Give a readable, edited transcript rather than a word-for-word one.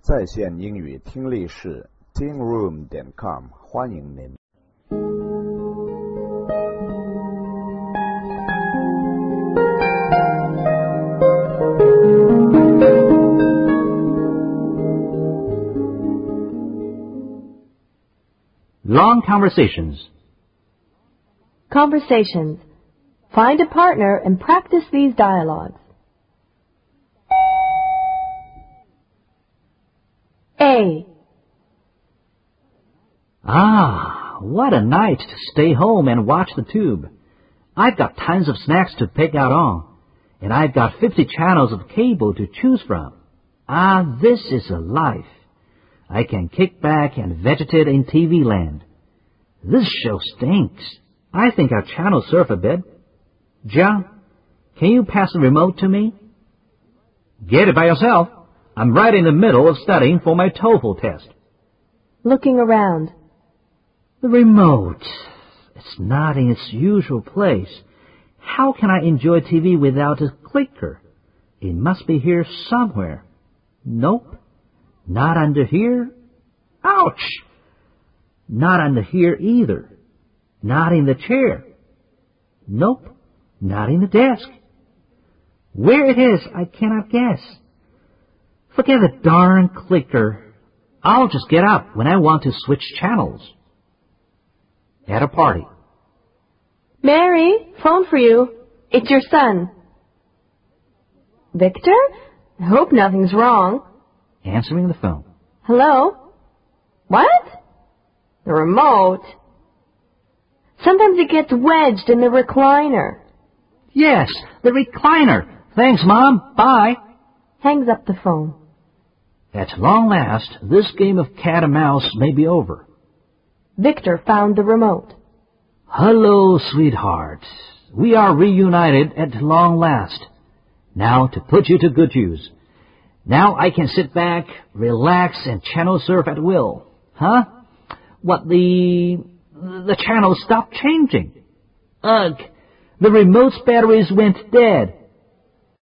在线英语听力室 tingroom.com 欢迎您。 Long conversations. Conversations. Find a partner and practice these dialogues. A. What a night to stay home and watch the tube. I've got tons of snacks to pick out on, and I've got 50 channels of cable to choose from. This is a life. I can kick back and vegetate in TV land. This show stinks. I think I'll channel surf a bit. John, can you pass the remote to me? Get it by yourself. I'm right in the middle of studying for my TOEFL test. Looking around. The remote. It's not in its usual place. How can I enjoy TV without a clicker? It must be here somewhere. Nope. Not under here. Ouch! Not under here either. Not in the chair. Nope. Not in the desk. Where it is, I cannot guess. Forget the darn clicker. I'll just get up when I want to switch channels. At a party. Mary, phone for you. It's your son. Victor? I hope nothing's wrong. Answering the phone. Hello? What? The remote? Sometimes it gets wedged in the recliner. Yes, the recliner. Thanks, Mom. Bye. Hangs up the phone. At long last, this game of cat and mouse may be over. Victor found the remote. Hello, sweetheart. We are reunited at long last. Now to put you to good use. Now I can sit back, relax, and channel surf at will. Huh? What, the channel stopped changing. Ugh, the remote's batteries went dead.